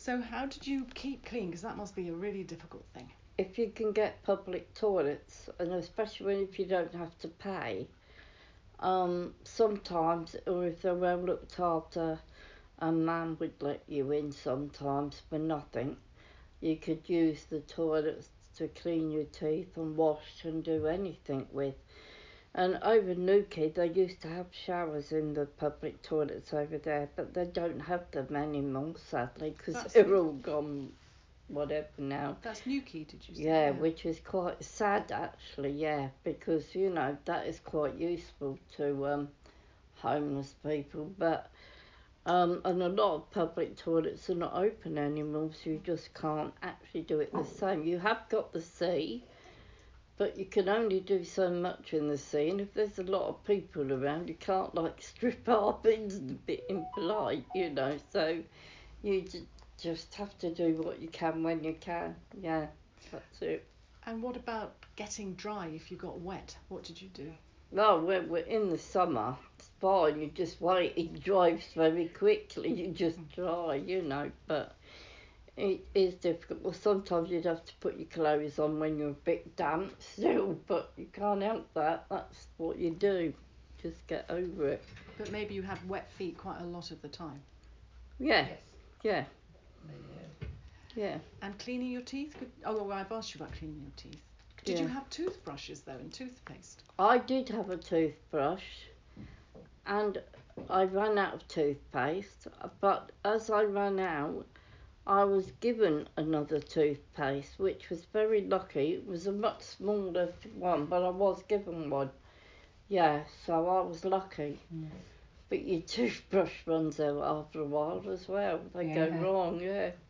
So how did you keep clean? Because that must be a really difficult thing. If you can get public toilets, and especially if you don't have to pay, sometimes, or if they're well looked after, a man would let you in sometimes for nothing. You could use the toilets to clean your teeth and wash and do anything with. And over Newquay, they used to have showers in the public toilets over there, but they don't have them anymore, sadly, because they're all gone, whatever now. That's Newquay, did you say? Yeah, which is quite sad, actually, yeah, because, you know, that is quite useful to homeless people, but and a lot of public toilets are not open anymore, so you just can't actually do it the same. You have got the sea, but you can only do so much in the sea, and if there's a lot of people around, you can't, like, strip our bins a bit impolite, you know, so you just have to do what you can when you can, yeah, that's it. And what about getting dry if you got wet? What did you do? Well, we're in the summer, it's fine, you just wait, it dries very quickly, you just dry, you know, but it is difficult. Well, sometimes you'd have to put your clothes on when you're a bit damp still, but you can't help that. That's what you do. Just get over it. But maybe you had wet feet quite a lot of the time. Yeah. Yes. Yeah. And cleaning your teeth? Well, I've asked you about cleaning your teeth. Did you have toothbrushes though and toothpaste? I did have a toothbrush, and I ran out of toothpaste. But as I ran out, I was given another toothpaste, which was very lucky. It was a much smaller one, but I was given one. Yeah, so I was lucky. But your toothbrush runs out after a while as well. They go wrong, yeah.